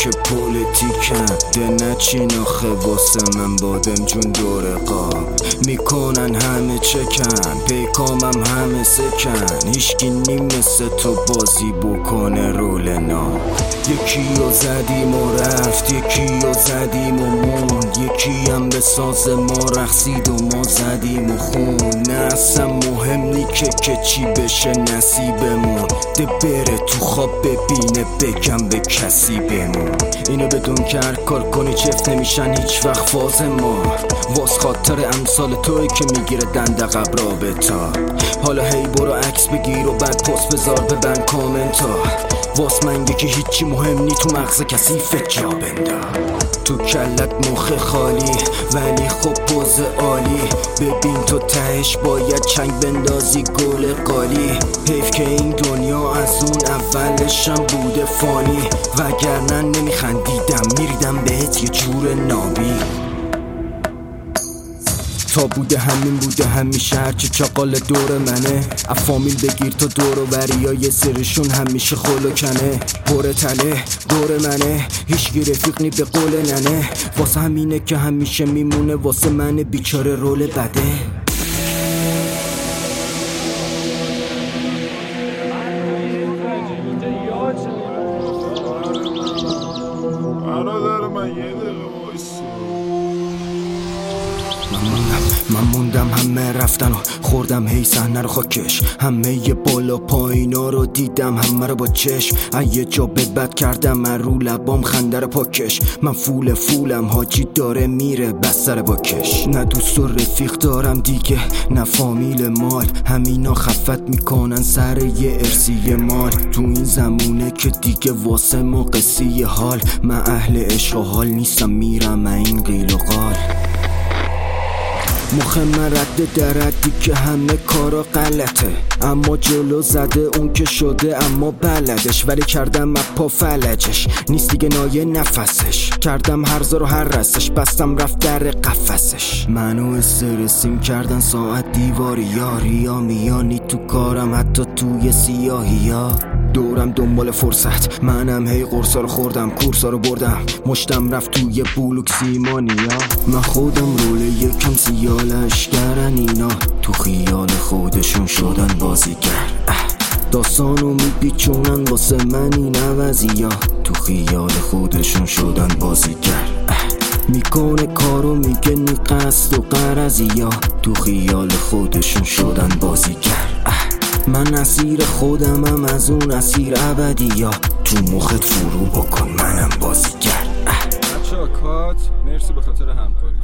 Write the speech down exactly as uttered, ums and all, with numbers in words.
که پولیتیکن ده نچین آخه واسه من بادم جون دور قاب میکنن همه چکن پیکامم همه سکن هیشکی نیم مثل تو بازی بکنه رول نام یکی رو زدیم و رفت یکی رو زدیم و موند یکی هم به ساز ما رقصید و ما زدیم و خون نه اصلا مهم نی که که چی بشه نصیبمون ده بره تو خواب ببینه بگم به کسی بمون اینو بدون که هر کار کنی چفت نمیشن هیچ وقت فاز ما واس خاطر امثال توی که میگیره دندقب رابطا حالا هی برو عکس بگیر و بعد پست بذار ببن کامنتا واس من یکی هیچی مهم نی تو مغز کسی فکر جا بندا تو کلت مخ خالی ولی خب پوز عالی ببین تو تهش باید چنگ بندازی گل قالی حیف که این دنیا از اون اولشم بوده فانی وگرنه نمیخندیدم میریدم بهت یه جور نابی تا بوده همین بوده همیشه هرچی چاقال دور منه افامیل بگیر تا دور و بریا یه سرشون همیشه خلو کنه بره تله دور منه هیچگی رفیق نی به قول ننه واسه همینه که همیشه میمونه واسه من بیچاره رول بده من موندم همه رفتن و خوردم هی صحنه رو خاکش همه ی بالا پایینا رو دیدم همه رو با چشم یه جا بد بد کردم من رو لبام خنده رو پاکش من فول فولم حاجی داره میره بستر باکش نه دوست و رفیق دارم دیگه نه فامیل مال همینا خفت میکنن سر یه ارسی مال تو این زمونه که دیگه واسه ما قصی حال من اهل عشق و حال نیستم میرم من این قیل و قال مخ من رد دردی که همه کارا غلطه اما جلو زده اون که شده اما بلدش ولی کردم اپا فلجش نیست دیگه نایه نفسش کردم هرزا رو هر رسش بستم رفت در قفسش منو استرسیم کردن ساعت دیواری یاری ها میانی تو کارم حتی توی سیاهی ها دورم دنبال فرصت منم هی قرصا رو خوردم کورسا رو بردم مشتم رفت توی بلوک سیمانیا من خودم رول یکم سیالش کردن اینا تو خیال خودشون شدن بازیگر داستانو میپیچونن واسه من این عوضی ها تو خیال خودشون شدن بازیگر میکنه کارو میگه نی قصد و قرضی ها تو خیال خودشون شدن بازیگر من اسیر خودمم از اون اسیر ابدی یا تو مخت فرو بکن منم بازیگر بچه ها کات مرسی به خاطر همکاری